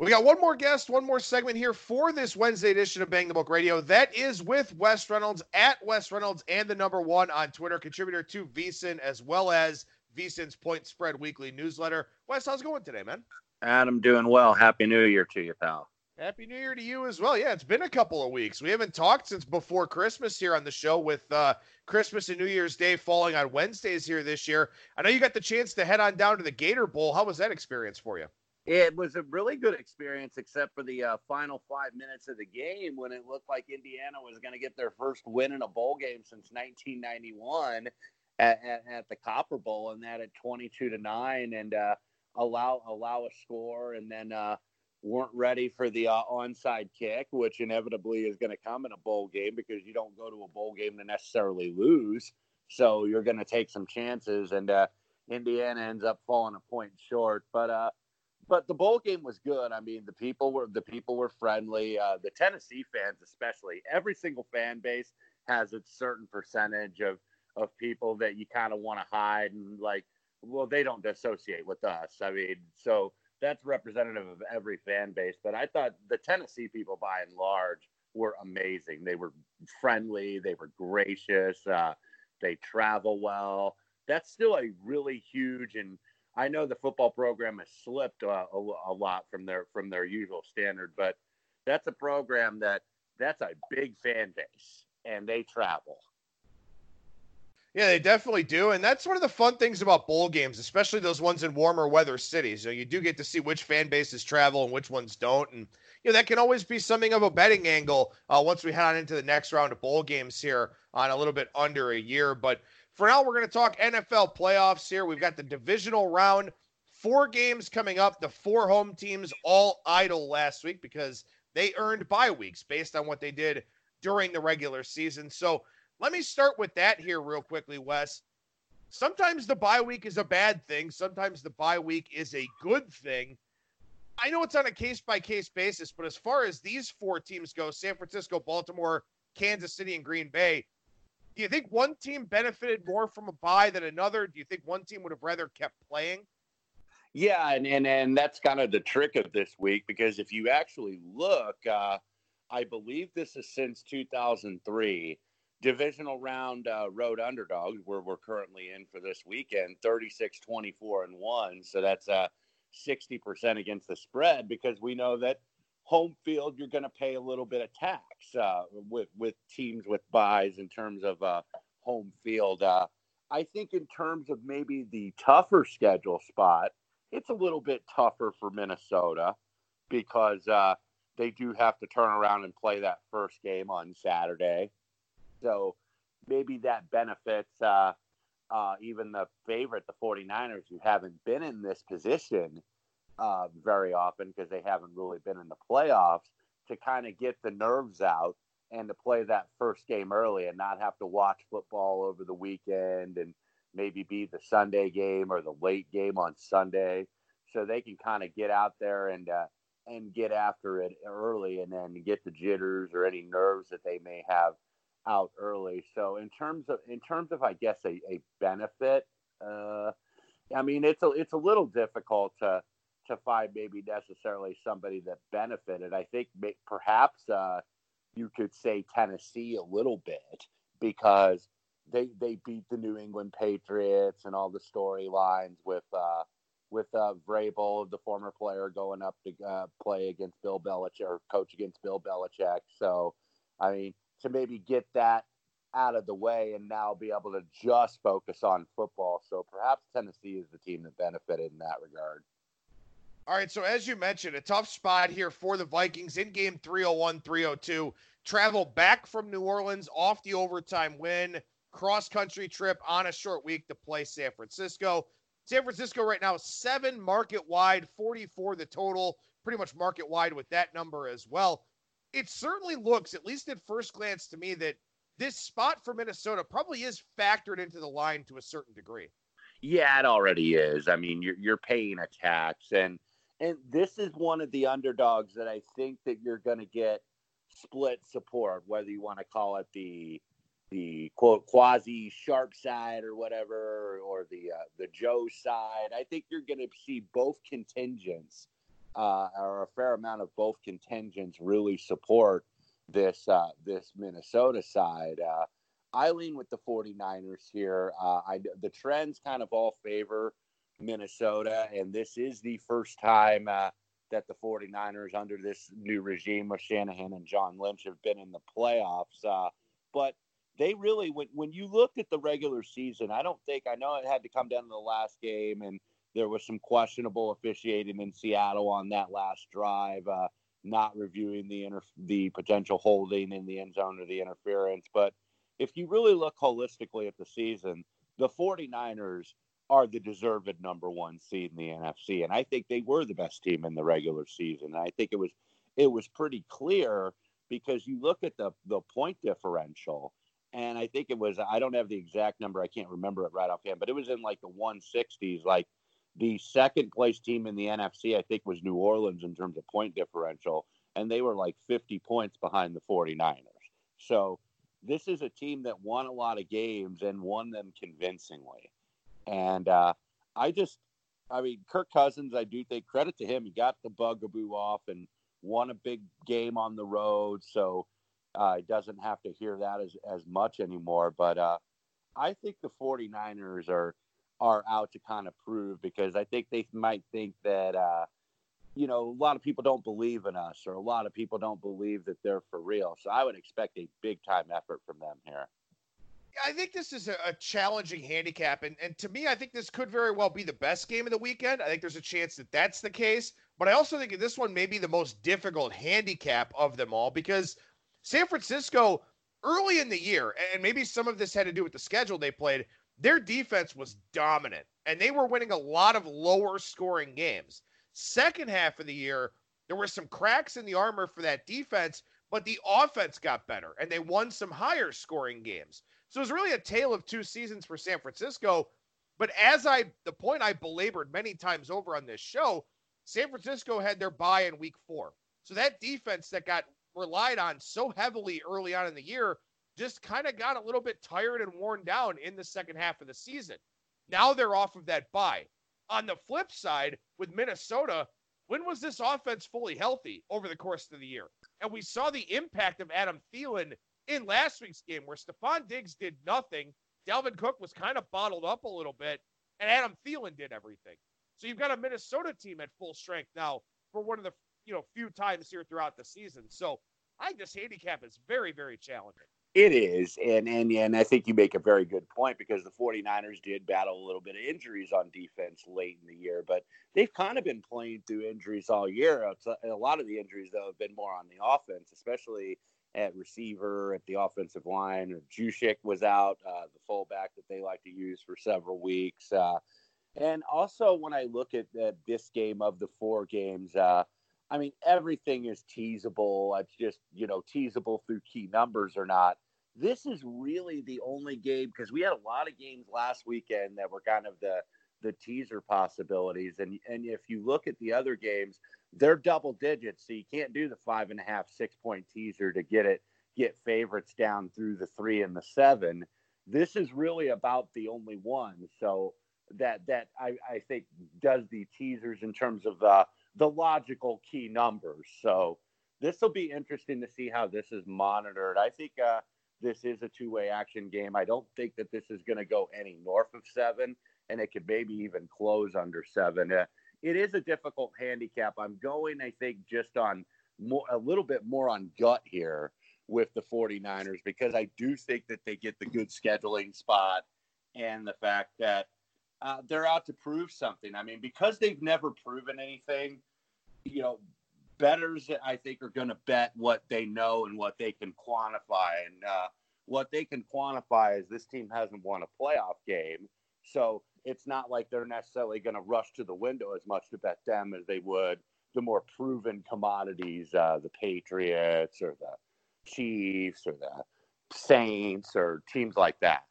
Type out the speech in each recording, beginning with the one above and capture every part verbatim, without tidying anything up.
We got one more guest, one more segment here for this Wednesday edition of Bang the Book Radio. That is with Wes Reynolds at Wes Reynolds and the number one on Twitter, contributor to VSiN as well as VSiN's Point Spread Weekly newsletter. Wes, how's it going today, man? Adam, doing well. Happy New Year to you, pal. Happy New Year to you as well. Yeah, it's been a couple of weeks. We haven't talked since before Christmas here on the show with uh, Christmas and New Year's Day falling on Wednesdays here this year. I know you got the chance to head on down to the Gator Bowl. How was that experience for you? It was a really good experience, except for the uh, final five minutes of the game when it looked like Indiana was going to get their first win in a bowl game since nineteen ninety-one at, at, at the Copper Bowl, and that at twenty-two to nine, and uh, allow allow a score, and then uh, weren't ready for the uh, onside kick, which inevitably is going to come in a bowl game because you don't go to a bowl game to necessarily lose. So you're going to take some chances, and uh, Indiana ends up falling a point short, but. Uh, But the bowl game was good. I mean, the people were the people were friendly. Uh, the Tennessee fans, especially, every single fan base has a certain percentage of of people that you kind of want to hide and like, well, they don't associate with us. I mean, so that's representative of every fan base. But I thought the Tennessee people, by and large, were amazing. They were friendly. They were gracious. Uh, they travel well. That's still a really huge and I know the football program has slipped uh, a, a lot from their from their usual standard, but that's a program that that's a big fan base, and they travel. Yeah, they definitely do, and that's one of the fun things about bowl games, especially those ones in warmer weather cities. You know, you do get to see which fan bases travel and which ones don't, and you know that can always be something of a betting angle uh, once we head on into the next round of bowl games here on a little bit under a year, but. For now, we're going to talk N F L playoffs here. We've got the divisional round, four games coming up. The four home teams all idle last week because they earned bye weeks based on what they did during the regular season. So let me start with that here real quickly, Wes. Sometimes the bye week is a bad thing. Sometimes the bye week is a good thing. I know it's on a case-by-case basis, but as far as these four teams go, San Francisco, Baltimore, Kansas City, and Green Bay, do you think one team benefited more from a bye than another? Do you think one team would have rather kept playing? Yeah, and, and, and that's kind of the trick of this week because if you actually look, uh, I believe this is since two thousand three, divisional round uh, road underdogs, where we're currently in for this weekend, thirty-six, twenty-four, and one. So that's uh, sixty percent against the spread because we know that home field, you're going to pay a little bit of tax uh, with with teams with buys in terms of uh, home field. Uh, I think in terms of maybe the tougher schedule spot, it's a little bit tougher for Minnesota because uh, they do have to turn around and play that first game on Saturday. So maybe that benefits uh, uh, even the favorite, the 49ers, who haven't been in this position Uh, very often because they haven't really been in the playoffs to kind of get the nerves out and to play that first game early and not have to watch football over the weekend and maybe be the Sunday game or the late game on Sunday so they can kind of get out there and uh, and get after it early and then get the jitters or any nerves that they may have out early. So in terms of in terms of I guess a, a benefit, uh, I mean it's a it's a little difficult to to find maybe necessarily somebody that benefited. I think may, perhaps uh, you could say Tennessee a little bit because they they beat the New England Patriots and all the storylines with uh, with uh, Vrabel, the former player, going up to uh, play against Bill Belichick or coach against Bill Belichick. So, I mean, to maybe get that out of the way and now be able to just focus on football. So perhaps Tennessee is the team that benefited in that regard. All right, so as you mentioned, a tough spot here for the Vikings in game three oh one, three oh two. Travel back from New Orleans off the overtime win, cross-country trip on a short week to play San Francisco. San Francisco right now, seven market-wide, forty-four the total, pretty much market-wide with that number as well. It certainly looks, at least at first glance to me, that this spot for Minnesota probably is factored into the line to a certain degree. Yeah, it already is. I mean, you're you're paying a tax, and and this is one of the underdogs that I think that you're going to get split support, whether you want to call it the the quote quasi sharp side or whatever, or the uh, the Joe side. I think you're going to see both contingents uh, or a fair amount of both contingents really support this uh, this Minnesota side. Uh, I lean with the 49ers here. Uh, I, the trends kind of all favor Minnesota, and this is the first time uh, that the 49ers under this new regime of Shanahan and John Lynch have been in the playoffs. Uh, but they really, when, when you looked at the regular season, I don't think, I know it had to come down to the last game, and there was some questionable officiating in Seattle on that last drive, uh, not reviewing the inter- the potential holding in the end zone or the interference. But if you really look holistically at the season, the 49ers are the deserved number one seed in the N F C. And I think they were the best team in the regular season. And I think it was it was pretty clear because you look at the, the point differential, and I think it was, I don't have the exact number, I can't remember it right offhand, but it was in like the one sixties. Like the second place team in the N F C, I think, was New Orleans in terms of point differential, and they were like fifty points behind the 49ers. So this is a team that won a lot of games and won them convincingly. And uh, I just, I mean, Kirk Cousins, I do think, credit to him. He got the bugaboo off and won a big game on the road. So uh, he doesn't have to hear that as, as much anymore. But uh, I think the 49ers are, are out to kind of prove, because I think they might think that, uh, you know, a lot of people don't believe in us, or a lot of people don't believe that they're for real. So I would expect a big time effort from them here. I think this is a, a challenging handicap, and, and to me, I think this could very well be the best game of the weekend. I think there's a chance that that's the case, but I also think this one may be the most difficult handicap of them all, because San Francisco, early in the year, and maybe some of this had to do with the schedule they played, their defense was dominant, and they were winning a lot of lower scoring games. Second half of the year, there were some cracks in the armor for that defense, but the offense got better, and they won some higher scoring games. So it was really a tale of two seasons for San Francisco. But as I, the point I belabored many times over on this show, San Francisco had their bye in week four. So that defense that got relied on so heavily early on in the year just kind of got a little bit tired and worn down in the second half of the season. Now they're off of that bye. On the flip side, with Minnesota, when was this offense fully healthy over the course of the year? And we saw the impact of Adam Thielen in last week's game, where Stephon Diggs did nothing. Dalvin Cook was kind of bottled up a little bit, and Adam Thielen did everything. So you've got a Minnesota team at full strength now for one of the, you know, few times here throughout the season. So I think this handicap is very, very challenging. It is, and, and and I think you make a very good point, because the 49ers did battle a little bit of injuries on defense late in the year, but they've kind of been playing through injuries all year. A lot of the injuries, though, have been more on the offense, especially at receiver, at the offensive line. Juszczyk was out, uh, the fullback that they like to use for several weeks. Uh, and also, when I look at, at this game of the four games, uh, I mean, everything is teasable. It's just, you know, teasable through key numbers or not. This is really the only game, because we had a lot of games last weekend that were kind of the the teaser possibilities. And and if you look at the other games, they're double digits. So you can't do the five and a half, six point teaser to get it, get favorites down through the three and the seven. This is really about the only one. So that that I, I think does the teasers in terms of uh, the logical key numbers. So this will be interesting to see how this is monitored. I think uh, this is a two-way action game. I don't think that this is going to go any north of seven, and it could maybe even close under seven. Uh, it is a difficult handicap. I'm going, I think, just on more, a little bit more on gut here with the 49ers, because I do think that they get the good scheduling spot and the fact that uh, they're out to prove something. I mean, because they've never proven anything, you know, bettors, I think, are going to bet what they know and what they can quantify. And uh, what they can quantify is this team hasn't won a playoff game. So it's not like they're necessarily going to rush to the window as much to bet them as they would the more proven commodities, uh, the Patriots or the Chiefs or the Saints or teams like that.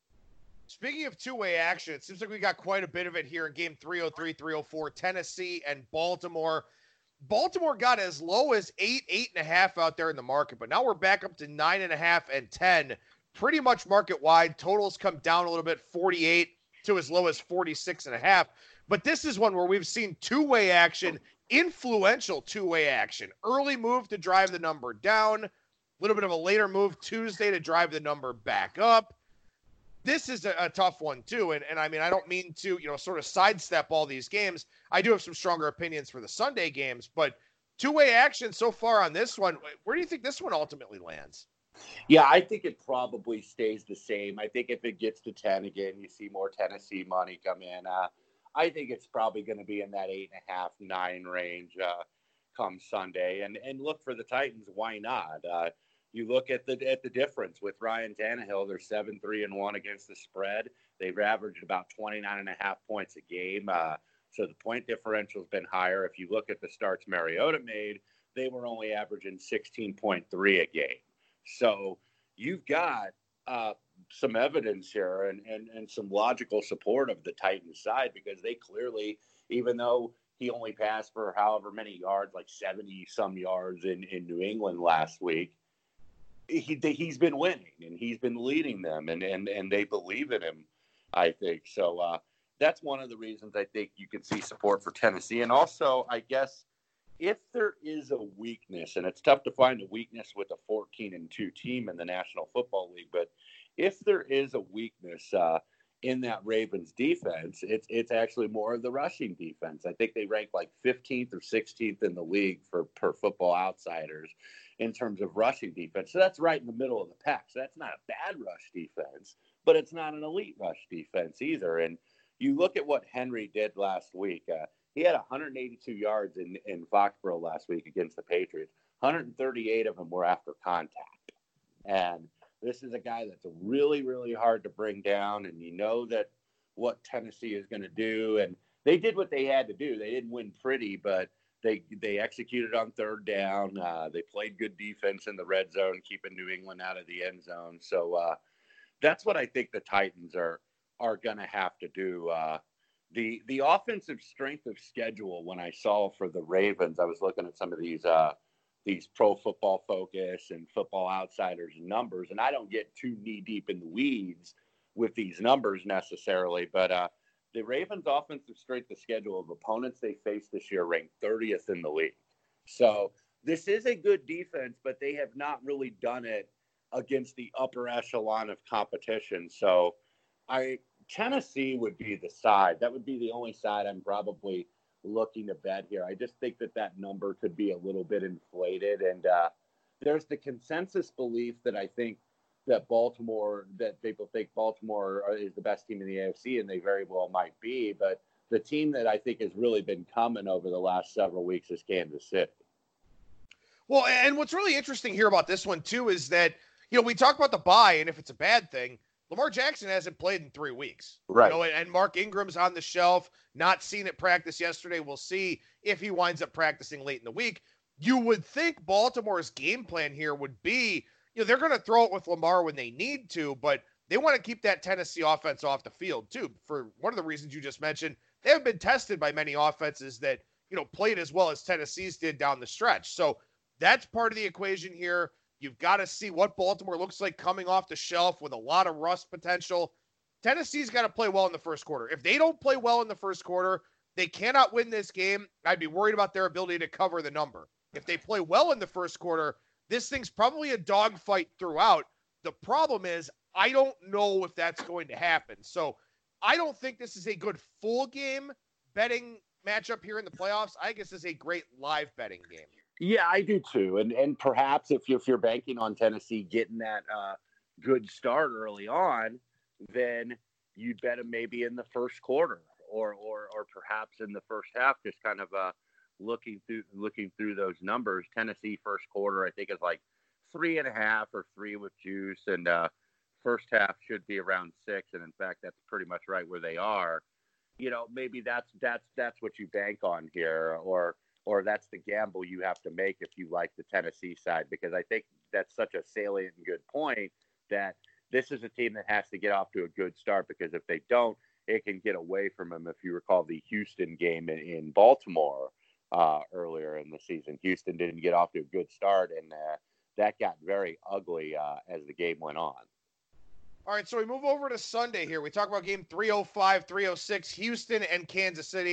Speaking of two-way action, it seems like we got quite a bit of it here in game three oh three, three oh four, Tennessee and Baltimore. Baltimore got as low as eight, eight and a half out there in the market, but now we're back up to nine and a half and ten, pretty much market wide. Totals come down a little bit, forty-eight to as low as forty-six and a half. But this is one where we've seen two-way action influential two-way action. Early move to drive the number down, a little bit of a later move Tuesday to drive the number back up. This is a, a tough one, too. And, and I mean, I don't mean to, you know, sort of sidestep all these games. I do have some stronger opinions for the Sunday games, but two-way action so far on this one, where do you think this one ultimately lands? Yeah, I think it probably stays the same. I think if it gets to ten again, you see more Tennessee money come in. Uh, I think it's probably going to be in that eight and a half, nine range uh, come Sunday. And and look for the Titans. Why not? Uh, you look at the at the difference with Ryan Tannehill. They're seven three and one against the spread. They've averaged about twenty-nine and a half points a game. Uh, so the point differential has been higher. If you look at the starts Mariota made, they were only averaging sixteen point three a game. So you've got uh, some evidence here and, and, and some logical support of the Titans side, because they clearly, even though he only passed for however many yards, like seventy some yards in, in New England last week, he, he's been winning and he's been leading them, and, and, and they believe in him, I think. So uh, that's one of the reasons I think you can see support for Tennessee. And also, I guess, if there is a weakness, and it's tough to find a weakness with a fourteen and two team in the National Football League, but if there is a weakness uh, in that Ravens defense, it's it's actually more of the rushing defense. I think they rank like fifteenth or sixteenth in the league for per Football Outsiders in terms of rushing defense. So that's right in the middle of the pack. So that's not a bad rush defense, but it's not an elite rush defense either. And you look at what Henry did last week. Uh, He had one hundred eighty-two yards in, in Foxborough last week against the Patriots. one hundred thirty-eight of them were after contact. And this is a guy that's really, really hard to bring down. And you know that what Tennessee is going to do. And they did what they had to do. They didn't win pretty, but they they executed on third down. Uh, they played good defense in the red zone, keeping New England out of the end zone. So uh, that's what I think the Titans are are going to have to do. Uh, The the offensive strength of schedule, when I saw for the Ravens, I was looking at some of these uh, these Pro Football Focus and Football Outsiders numbers, and I don't get too knee deep in the weeds with these numbers necessarily, but uh, the Ravens' offensive strength of schedule of opponents they faced this year ranked thirtieth in the league. So this is a good defense, but they have not really done it against the upper echelon of competition. So I. Tennessee would be the side. That would be the only side I'm probably looking to bet here. I just think that that number could be a little bit inflated. And uh, there's the consensus belief that I think that Baltimore, that people think Baltimore is the best team in the A F C, and they very well might be. But the team that I think has really been coming over the last several weeks is Kansas City. Well, and what's really interesting here about this one, too, is that, you know, we talk about the bye, and if it's a bad thing, Lamar Jackson hasn't played in three weeks. Right. You know, and, and Mark Ingram's on the shelf, not seen it practice yesterday. We'll see if he winds up practicing late in the week. You would think Baltimore's game plan here would be, you know, they're going to throw it with Lamar when they need to, but they want to keep that Tennessee offense off the field, too. For one of the reasons you just mentioned, they have been tested by many offenses that, you know, played as well as Tennessee's did down the stretch. So that's part of the equation here. You've got to see what Baltimore looks like coming off the shelf with a lot of rust potential. Tennessee's got to play well in the first quarter. If they don't play well in the first quarter, they cannot win this game. I'd be worried about their ability to cover the number. If they play well in the first quarter, this thing's probably a dogfight throughout. The problem is, I don't know if that's going to happen. So I don't think this is a good full game betting matchup here in the playoffs. I guess this is a great live betting game. Yeah, I do too. And and perhaps if you're, if you're banking on Tennessee getting that uh, good start early on, then you'd bet them maybe in the first quarter or or or perhaps in the first half, just kind of uh, looking through looking through those numbers. Tennessee first quarter, I think, is like three and a half or three with juice, and uh, first half should be around six. And in fact, that's pretty much right where they are. You know, maybe that's that's that's what you bank on here, or or that's the gamble you have to make if you like the Tennessee side, because I think that's such a salient and good point that this is a team that has to get off to a good start, because if they don't, it can get away from them. If you recall the Houston game in, in Baltimore uh, earlier in the season, Houston didn't get off to a good start, and uh, that got very ugly uh, as the game went on. All right, so we move over to Sunday here. We talk about game three oh five, three oh six, Houston and Kansas City.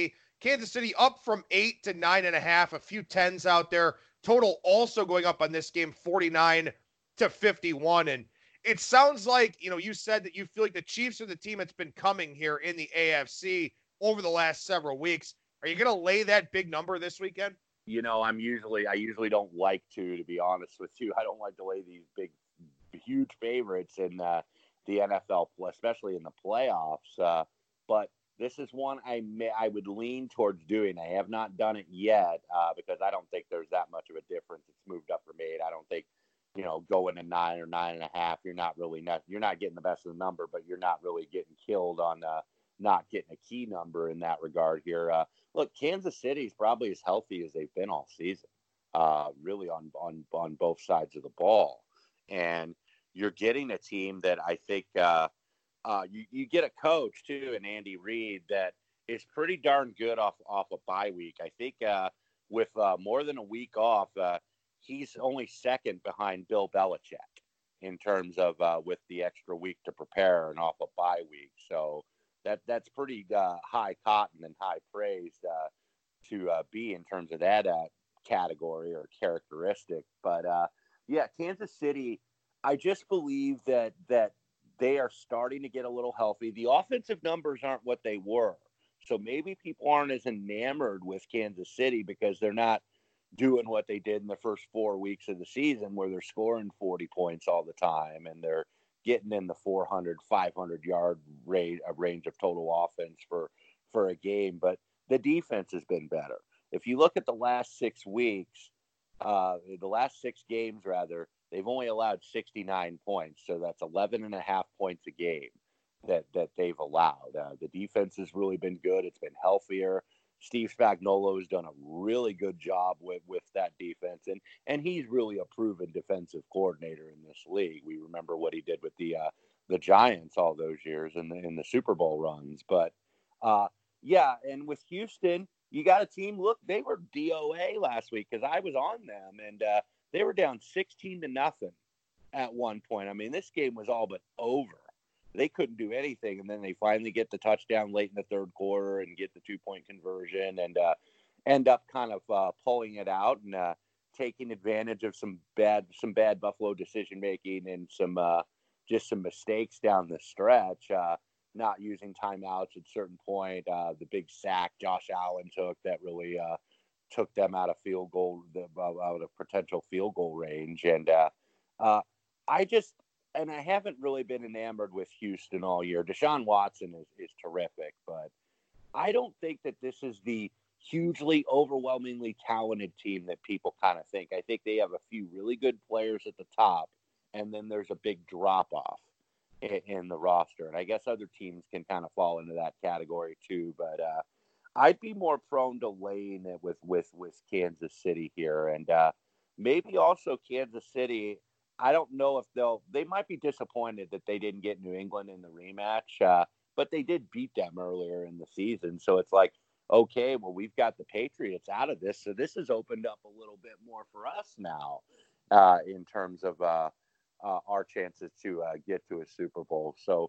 Kansas City up from eight to nine and a half, a few tens out there. Total also going up on this game, forty-nine to fifty-one. And it sounds like, you know, you said that you feel like the Chiefs are the team that's been coming here in the A F C over the last several weeks. Are you going to lay that big number this weekend? You know, I'm usually, I usually don't like to, to be honest with you. I don't like to lay these big, huge favorites in uh, the N F L, especially in the playoffs. Uh, but this is one I may, I would lean towards doing. I have not done it yet uh, because I don't think there's that much of a difference. It's moved up or made. I don't think, you know, going to nine or nine and a half, you're not really not, you're not getting the best of the number, but you're not really getting killed on uh, not getting a key number in that regard here. Uh, look, Kansas City is probably as healthy as they've been all season, uh, really on, on, on both sides of the ball. And you're getting a team that I think uh, uh, you, you get a coach too, and Andy Reid, that is pretty darn good off, off a bye week. I think uh, with uh, more than a week off, uh, he's only second behind Bill Belichick in terms of uh, with the extra week to prepare and off a bye week. So that that's pretty uh, high cotton and high praise uh, to uh, be in terms of that uh, category or characteristic. But uh, yeah, Kansas City, I just believe that that they are starting to get a little healthy. The offensive numbers aren't what they were. So maybe people aren't as enamored with Kansas City because they're not doing what they did in the first four weeks of the season where they're scoring forty points all the time and they're getting in the four hundred, five hundred yard range, range of total offense for, for a game. But the defense has been better. If you look at the last six weeks, uh, the last six games rather, they've only allowed sixty-nine points. So that's eleven and a half points a game that, that they've allowed. Uh, the defense has really been good. It's been healthier. Steve Spagnuolo has done a really good job with, with that defense, and and he's really a proven defensive coordinator in this league. We remember what he did with the uh, the Giants all those years in the in the Super Bowl runs. But uh, yeah, and with Houston, you got a team. Look, they were D O A last week because I was on them, and uh, they were down sixteen to nothing at one point. I mean, this game was all but over. They couldn't do anything, and then they finally get the touchdown late in the third quarter and get the two-point conversion and uh, end up kind of uh, pulling it out and uh, taking advantage of some bad some bad Buffalo decision-making and some uh, just some mistakes down the stretch, uh, not using timeouts at a certain point. Uh, the big sack Josh Allen took that really uh, took them out of field goal, out of potential field goal range. And uh, uh, I just – and I haven't really been enamored with Houston all year. Deshaun Watson is, is terrific, but I don't think that this is the hugely, overwhelmingly talented team that people kind of think. I think they have a few really good players at the top, and then there's a big drop-off in, in the roster. And I guess other teams can kind of fall into that category too, but uh, I'd be more prone to laying it with, with, with Kansas City here. And uh, maybe also Kansas City – I don't know if they'll, they might be disappointed that they didn't get New England in the rematch, uh, but they did beat them earlier in the season. So it's like, okay, well, we've got the Patriots out of this. So this has opened up a little bit more for us now uh, in terms of uh, uh, our chances to uh, get to a Super Bowl. So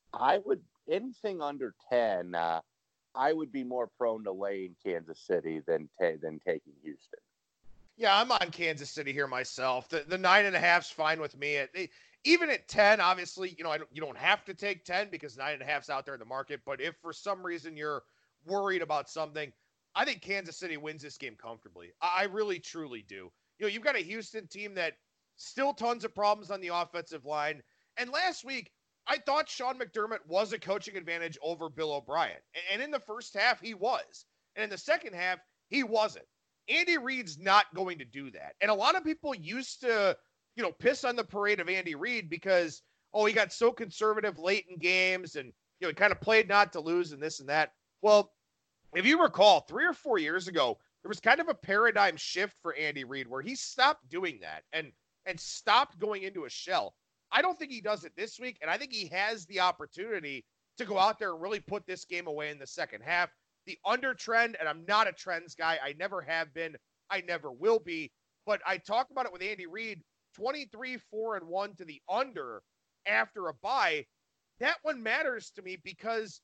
I would, anything under ten, uh, I would be more prone to laying Kansas City than, ta- than taking Houston. Yeah, I'm on Kansas City here myself. The the nine and a half's fine with me. It, even at ten, obviously, you know, I don't, you don't have to take ten because nine and a half's out there in the market. But if for some reason you're worried about something, I think Kansas City wins this game comfortably. I, I really, truly do. You know, you've got a Houston team that still tons of problems on the offensive line. And last week, I thought Sean McDermott was a coaching advantage over Bill O'Brien. And, and in the first half, he was. And in the second half, he wasn't. Andy Reid's not going to do that. And a lot of people used to, you know, piss on the parade of Andy Reid because, oh, he got so conservative late in games and, you know, he kind of played not to lose and this and that. Well, if you recall, three or four years ago, there was kind of a paradigm shift for Andy Reid where he stopped doing that and and stopped going into a shell. I don't think he does it this week, and I think he has the opportunity to go out there and really put this game away in the second half. The under trend, and I'm not a trends guy. I never have been. I never will be. But I talk about it with Andy Reid, twenty-three, four, and one to the under after a bye. That one matters to me because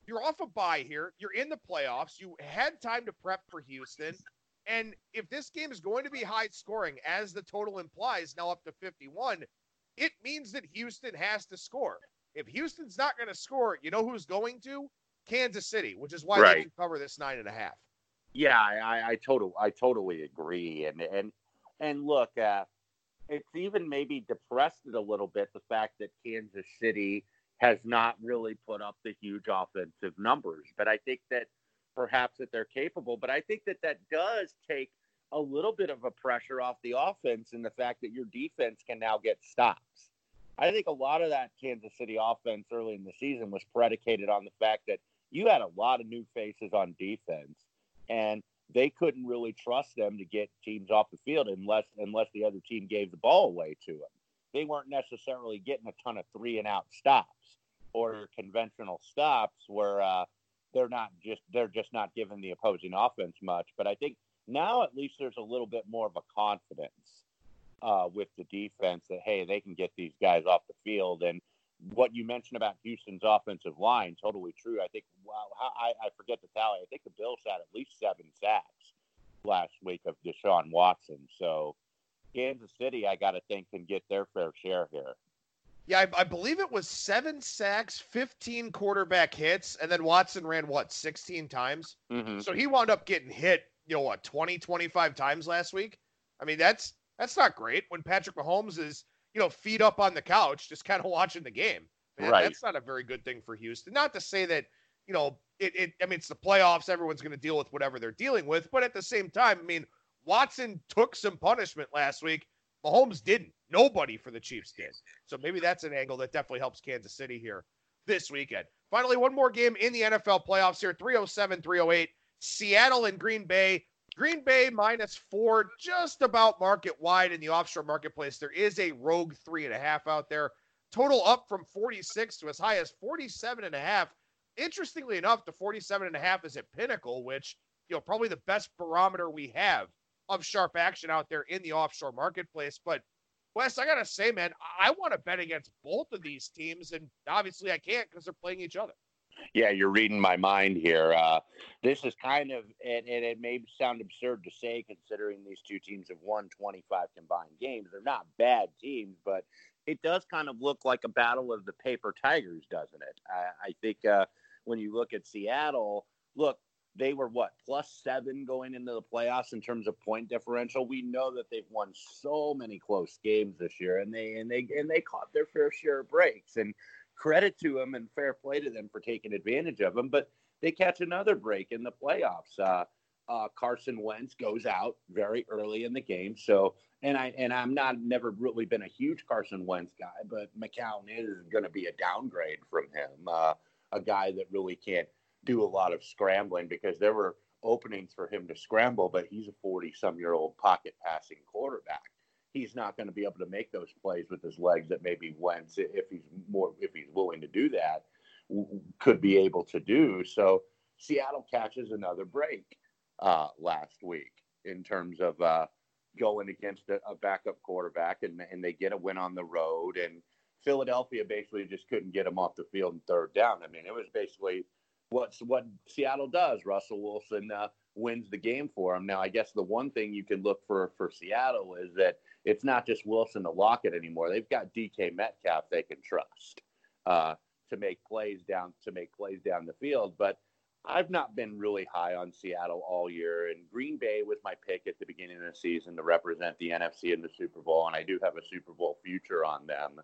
You're off a bye here. You're in the playoffs. You had time to prep for Houston. And if this game is going to be high scoring, as the total implies, now up to fifty-one, it means that Houston has to score. If Houston's not going to score, you know who's going to? Kansas City, which is why Right. they can cover this nine and a half. Yeah, I, I, I totally, I totally agree. And and and look, uh, it's even maybe depressed it a little bit, the fact that Kansas City has not really put up the huge offensive numbers. But I think that perhaps that they're capable. But I think that that does take a little bit of a pressure off the offense in the fact that your defense can now get stops. I think a lot of that Kansas City offense early in the season was predicated on the fact that you had a lot of new faces on defense, and they couldn't really trust them to get teams off the field unless unless the other team gave the ball away to them. They weren't necessarily getting a ton of three and out stops or conventional stops where uh, they're not just they're just not giving the opposing offense much. But I think now at least there's a little bit more of a confidence uh, with the defense that, hey, they can get these guys off the field. And what you mentioned about Houston's offensive line, totally true. I think, wow, I, I forget the tally. I think the Bills had at least seven sacks last week of Deshaun Watson. So Kansas City, I got to think, can get their fair share here. Yeah, I, I believe it was seven sacks, fifteen quarterback hits, and then Watson ran, what, sixteen times? Mm-hmm. So he wound up getting hit, you know, what, twenty, twenty-five times last week? I mean, that's that's not great when Patrick Mahomes is, you know, feet up on the couch, just kind of watching the game. Man, right. That's not a very good thing for Houston. Not to say that, you know, it, it I mean, it's the playoffs. Everyone's going to deal with whatever they're dealing with. But at the same time, I mean, Watson took some punishment last week. Mahomes didn't. Nobody for the Chiefs did. So maybe that's an angle that definitely helps Kansas City here this weekend. Finally, one more game in the N F L playoffs here, three oh seven, three oh eight. Seattle and Green Bay. Green Bay minus four, just about market wide in the offshore marketplace. There is a rogue three and a half out there. Total up from forty-six to as high as forty-seven and a half. Interestingly enough, the forty-seven and a half is at Pinnacle, which, you know, probably the best barometer we have of sharp action out there in the offshore marketplace. But Wes, I got to say, man, I want to bet against both of these teams. And obviously I can't because they're playing each other. Yeah, you're reading my mind here. Uh, this is kind of, and, and it may sound absurd to say considering these two teams have won twenty-five combined games. They're not bad teams, but it does kind of look like a battle of the paper tigers, doesn't it? I, I think uh, when you look at Seattle, look, they were what, plus seven going into the playoffs in terms of point differential. We know that they've won so many close games this year, and they and they and they caught their fair share of breaks. And credit to them and fair play to them for taking advantage of them. But they catch another break in the playoffs. Uh, uh, Carson Wentz goes out very early in the game. So, and I and I'm not never really been a huge Carson Wentz guy, but McCown is going to be a downgrade from him. Uh, a guy that really can't do a lot of scrambling because there were openings for him to scramble, but he's a forty-some-year-old pocket passing quarterback. He's not going to be able to make those plays with his legs that maybe Wentz, if he's more, if he's willing to do that, could be able to do. So Seattle catches another break uh, last week in terms of uh, going against a, a backup quarterback, and, and they get a win on the road. And Philadelphia basically just couldn't get him off the field in third down. I mean, it was basically what's what Seattle does. Russell Wilson uh, wins the game for him. Now, I guess the one thing you can look for for Seattle is that it's not just Wilson to lock it anymore. They've got D K Metcalf they can trust uh, to make plays down to make plays down the field. But I've not been really high on Seattle all year, and Green Bay was my pick at the beginning of the season to represent the N F C in the Super Bowl, and I do have a Super Bowl future on them.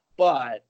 But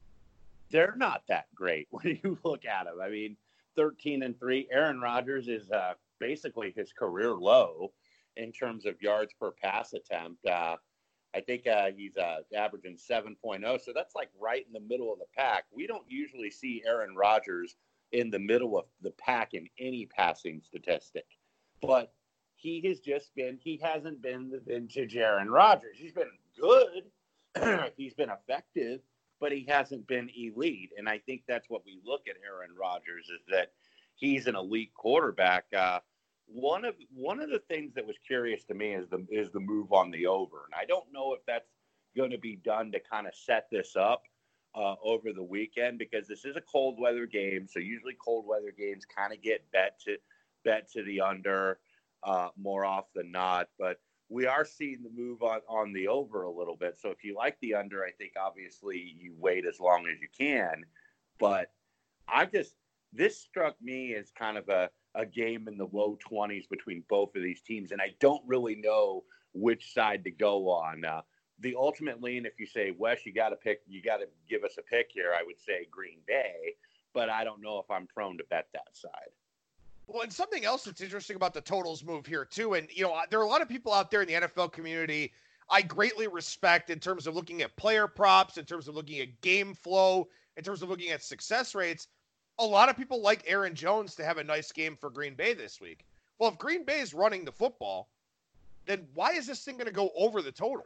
they're not that great when you look at them. I mean, thirteen and three. Aaron Rodgers is uh, basically his career low in terms of yards per pass attempt. Uh, I think uh, he's uh, averaging seven point oh, so that's like right in the middle of the pack. We don't usually see Aaron Rodgers in the middle of the pack in any passing statistic, but he has just been, he hasn't been the vintage Aaron Rodgers. He's been good. He's been effective, but he hasn't been elite. And I think that's what we look at Aaron Rodgers is that he's an elite quarterback. Uh, one of one of the things that was curious to me is the is the move on the over, and I don't know if that's going to be done to kind of set this up uh, over the weekend because this is a cold weather game. So usually cold weather games kind of get bet to bet to the under uh, more often than not. But we are seeing the move on, on the over a little bit. So if you like the under, I think obviously you wait as long as you can. But I just, this struck me as kind of a, a game in the low twenties between both of these teams. And I don't really know which side to go on. Uh, the ultimate lean, if you say, Wes, you got to pick, you got to give us a pick here, I would say Green Bay. But I don't know if I'm prone to bet that side. Well, and something else that's interesting about the totals move here, too. And, you know, there are a lot of people out there in the N F L community I greatly respect in terms of looking at player props, in terms of looking at game flow, in terms of looking at success rates. A lot of people like Aaron Jones to have a nice game for Green Bay this week. Well, if Green Bay is running the football, then why is this thing going to go over the total?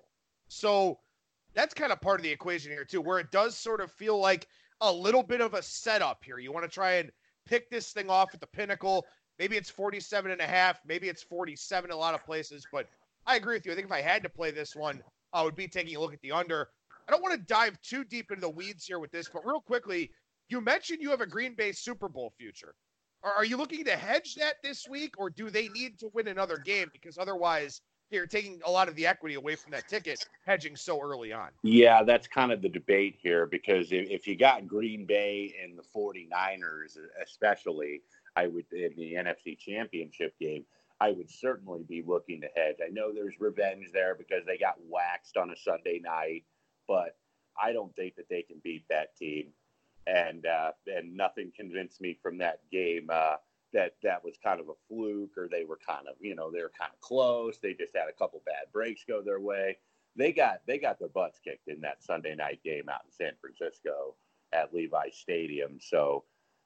So that's kind of part of the equation here, too, where it does sort of feel like a little bit of a setup here. You want to try and pick this thing off at the pinnacle. Maybe it's forty-seven and a half. Maybe it's forty-seven in a lot of places. But I agree with you. I think if I had to play this one, I would be taking a look at the under. I don't want to dive too deep into the weeds here with this, but real quickly, you mentioned you have a Green Bay Super Bowl future. Are, are you looking to hedge that this week, or do they need to win another game? Because otherwise, you're taking a lot of the equity away from that ticket, hedging so early on. Yeah, that's kind of the debate here, because if, if you got Green Bay and the 49ers, especially, I would, in the N F C Championship game, I would certainly be looking to hedge. I know there's revenge there because they got waxed on a Sunday night, but I don't think that they can beat that team. And uh, and nothing convinced me from that game uh, that that was kind of a fluke, or they were kind of, you know, they were kind of close. They just had a couple bad breaks go their way. They got they got their butts kicked in that Sunday night game out in San Francisco at Levi Stadium. So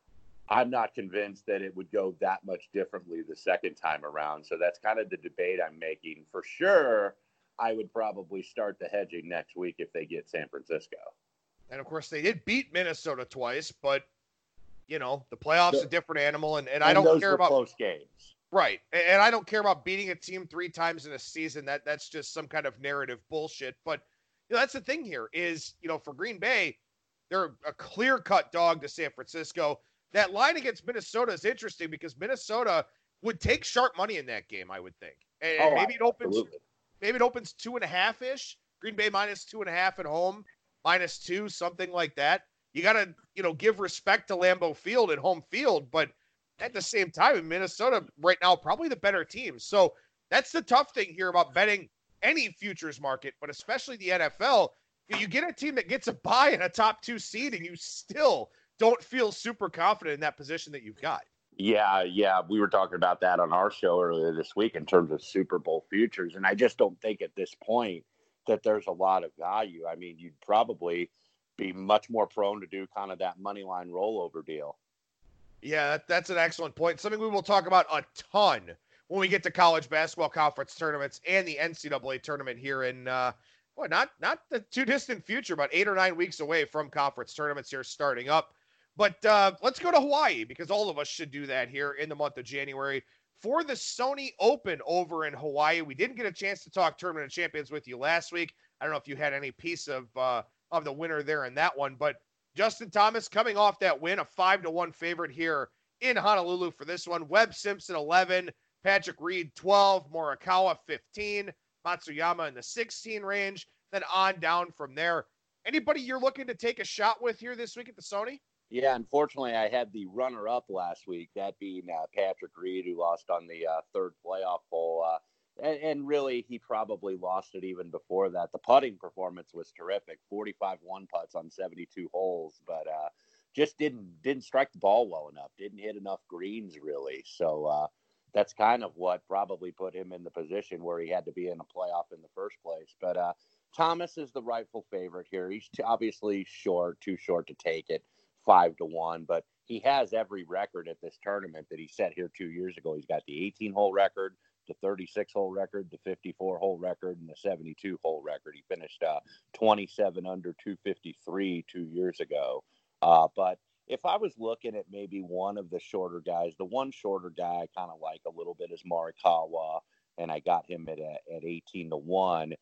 I'm not convinced that it would go that much differently the second time around. So that's kind of the debate I'm making. For sure, I would probably start the hedging next week if they get San Francisco. And, of course, they did beat Minnesota twice, but, you know, the playoffs The, a different animal, and, and, and I don't those care were about close games. Right. And I don't care about beating a team three times in a season. That that's just some kind of narrative bullshit. But, you know, that's the thing here is, you know, for Green Bay, they're a clear-cut dog to San Francisco. That line against Minnesota is interesting because Minnesota would take sharp money in that game, I would think. And Oh, maybe it opens absolutely. maybe it opens two and a half ish. Green Bay minus two and a half at home, minus two, something like that. You gotta, you know, give respect to Lambeau Field and home field, but at the same time, in Minnesota right now, probably the better team. So that's the tough thing here about betting any futures market, but especially the N F L. You get a team that gets a bye in a top two seed, and you still don't feel super confident in that position that you've got. Yeah, yeah. We were talking about that on our show earlier this week in terms of Super Bowl futures. And I just don't think at this point that there's a lot of value. I mean, you'd probably be much more prone to do kind of that money line rollover deal. Yeah, that, that's an excellent point. Something we will talk about a ton when we get to college basketball conference tournaments and the N C double A tournament here in, uh, well, not, not the too distant future, but eight or nine weeks away from conference tournaments here starting up. But uh, let's go to Hawaii, because all of us should do that here in the month of January for the Sony Open over in Hawaii. We didn't get a chance to talk Tournament of Champions with you last week. I don't know if you had any piece of uh, of the winner there in that one, but Justin Thomas coming off that win, a five to one favorite here in Honolulu for this one. Webb Simpson eleven, Patrick Reed twelve, Morikawa fifteen, Matsuyama in the sixteen range, then on down from there. Anybody you're looking to take a shot with here this week at the Sony? Yeah, unfortunately, I had the runner-up last week, that being uh, Patrick Reed, who lost on the uh, third playoff hole. Uh, and, and really, he probably lost it even before that. The putting performance was terrific, forty-five one putts on seventy-two holes, but uh, just didn't didn't strike the ball well enough, didn't hit enough greens, really. So uh, that's kind of what probably put him in the position where he had to be in a playoff in the first place. But uh, Thomas is the rightful favorite here. He's t- obviously short, too short to take it. Five to one, but he has every record at this tournament that he set here two years ago. He's got the eighteen hole record, the thirty-six hole record, the fifty-four hole record, and the seventy-two hole record. He finished uh, twenty-seven under two fifty-three two years ago. Uh, but if I was looking at maybe one of the shorter guys, the one shorter guy I kind of like a little bit is Morikawa, and I got him at, at eighteen to one.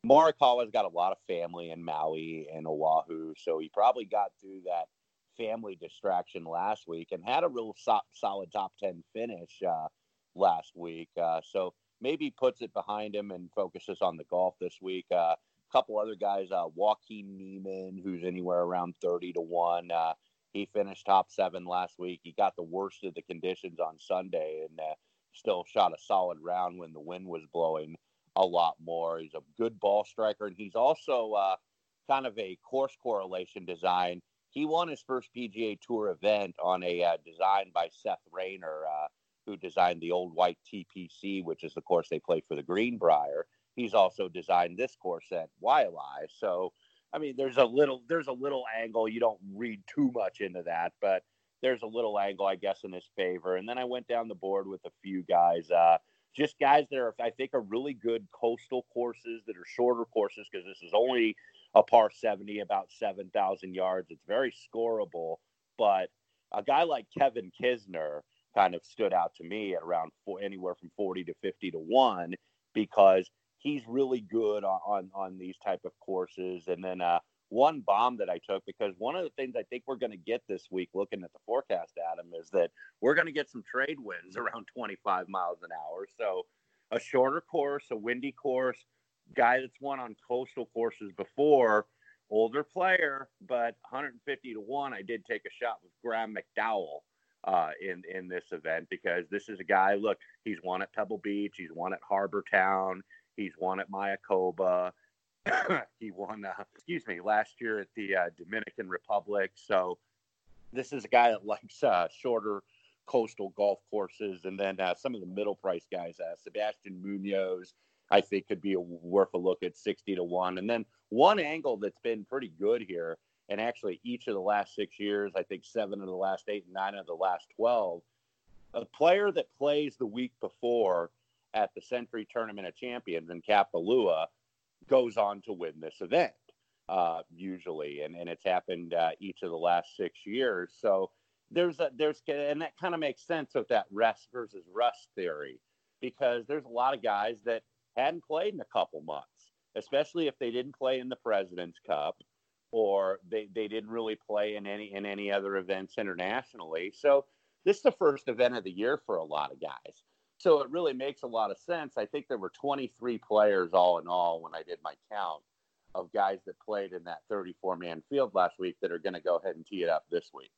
Morikawa's got a lot of family in Maui and Oahu, so he probably got through that family distraction last week and had a real so- solid top ten finish uh, last week. Uh, so maybe puts it behind him and focuses on the golf this week. A uh, couple other guys, uh, Joaquin Neiman, who's anywhere around thirty to one. Uh, he finished top seven last week. He got the worst of the conditions on Sunday and uh, still shot a solid round when the wind was blowing a lot more. He's a good ball striker, and he's also uh, kind of a course correlation design. He won his first P G A Tour event on a uh, design by Seth Rayner, uh, who designed the Old White T P C, which is the course they play for the Greenbrier. He's also designed this course at Waialae. So, I mean, there's a little there's a little angle. You don't read too much into that, but there's a little angle, I guess, in his favor. And then I went down the board with a few guys. Uh, Just guys that are, I think, are really good coastal courses that are shorter courses because this is only a par seventy, about seven thousand yards. It's very scoreable. But a guy like Kevin Kisner kind of stood out to me at around four, anywhere from forty to fifty to one because he's really good on, on, on these type of courses. And then uh, one bomb that I took, because one of the things I think we're going to get this week looking at the forecast, Adam, is that we're going to get some trade winds around twenty-five miles an hour. So a shorter course, a windy course, guy that's won on coastal courses before, older player, but one fifty to one, I did take a shot with Graham McDowell uh, in, in this event because this is a guy, look, he's won at Pebble Beach, he's won at Harbor Town, he's won at Mayakoba. He won, uh, excuse me, last year at the uh, Dominican Republic. So this is a guy that likes uh, shorter coastal golf courses. And then uh, some of the middle price guys, uh, Sebastian Munoz, I think could be a, worth a look at sixty to one. And then one angle that's been pretty good here, and actually each of the last six years, I think seven of the last eight and nine of the last twelve, a player that plays the week before at the Century Tournament of Champions in Kapalua goes on to win this event, uh, usually. And, and it's happened uh, each of the last six years. So there's a, there's, and that kind of makes sense with that rest versus rust theory, because there's a lot of guys that hadn't played in a couple months, especially if they didn't play in the President's Cup or they, they didn't really play in any, in any other events internationally. So this is the first event of the year for a lot of guys. So it really makes a lot of sense. I think there were twenty-three players all in all when I did my count of guys that played in that thirty-four man field last week that are going to go ahead and tee it up this week.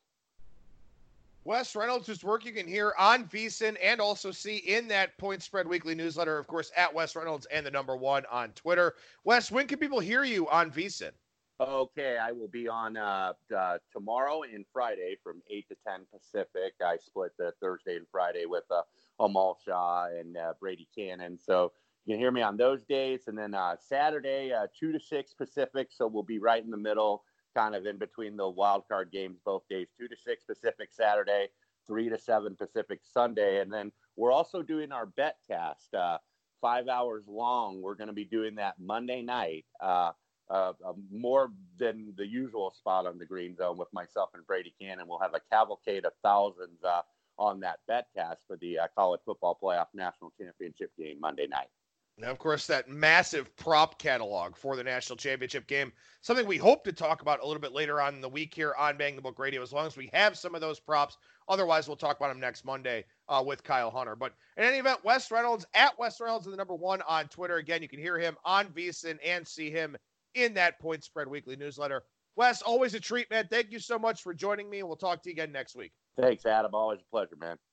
Wes Reynolds, whose work you can hear on VSiN and also see in that Point Spread Weekly newsletter, of course, at Wes Reynolds and the number one on Twitter. Wes, when can people hear you on VSiN? Okay, I will be on uh, uh, tomorrow and Friday from eight to ten Pacific. I split the Thursday and Friday with uh, Amal Shah and uh, Brady Cannon. So you can hear me on those days. And then uh, Saturday, uh, two to six Pacific. So we'll be right in the middle, kind of in between the wild card games both days, two to six Pacific Saturday, three to seven Pacific Sunday. And then we're also doing our bet cast, uh, five hours long. We're going to be doing that Monday night. Uh, Uh, uh, more than the usual spot on the Green Zone with myself and Brady Cannon. We'll have a cavalcade of thousands uh, on that betcast for the uh, College Football Playoff National Championship game Monday night. Now, of course, that massive prop catalog for the National Championship game, something we hope to talk about a little bit later on in the week here on Bang the Book Radio, as long as we have some of those props. Otherwise, we'll talk about them next Monday uh, with Kyle Hunter. But in any event, Wes Reynolds, at Wes Reynolds, and the number one on Twitter. Again, you can hear him on VSiN and see him in that Point Spread Weekly newsletter. Wes, always a treat, man. Thank you so much for joining me. We'll talk to you again next week. Thanks, Adam. Always a pleasure, man.